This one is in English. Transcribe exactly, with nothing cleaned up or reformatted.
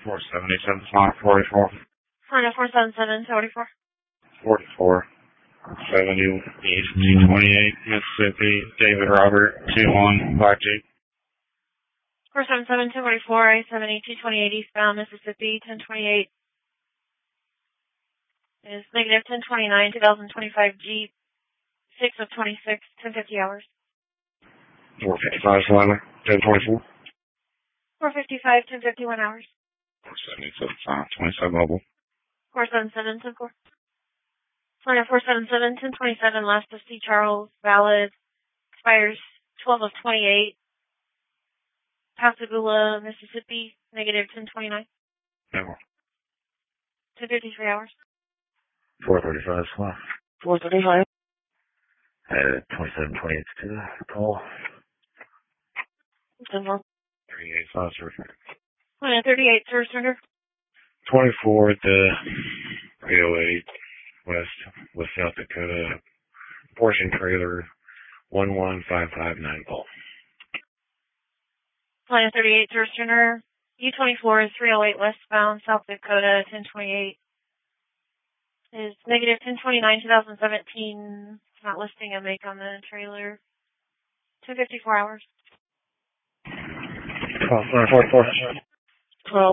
four seventy-seven, five forty-four. Florida four seven seven, forty-four. forty-four. seventy-eight, twenty-eight, Mississippi, David Robert, two one, Black Jeep. four seven seven, two forty-four, A seventy, two twenty-eight eastbound, Mississippi, ten twenty-eight. Is negative ten twenty-nine, twenty twenty-five Jeep, six of twenty-six, ten fifty hours. four fifty-five, Slimer, ten twenty-four. four fifty-five, ten fifty-one hours. four seventy-seven, five twenty-seven, mobile. four seven seven, ten four. Florida four seven seven, ten twenty-seven, last of C. Charles, valid, expires twelve of twenty-eight. Pascagoula, Mississippi, negative ten twenty-nine. No. ten fifty-three hours. four thirty-five, Slimer. four thirty-five. Uh, twenty-seven, twenty-eight, to the call. ten four. three eighty-five, surrender. Florida thirty-eight, service surrender. twenty-four at the three oh eight West, West South Dakota, portion trailer, one one five five nine call. Florida thirty-eight, service surrender. U twenty-four is three oh eight westbound, South Dakota, ten twenty-eight. Is negative ten twenty-nine, twenty seventeen. It's not listing a make on the trailer. two fifty-four hours. twelve, four, four, four. twelve.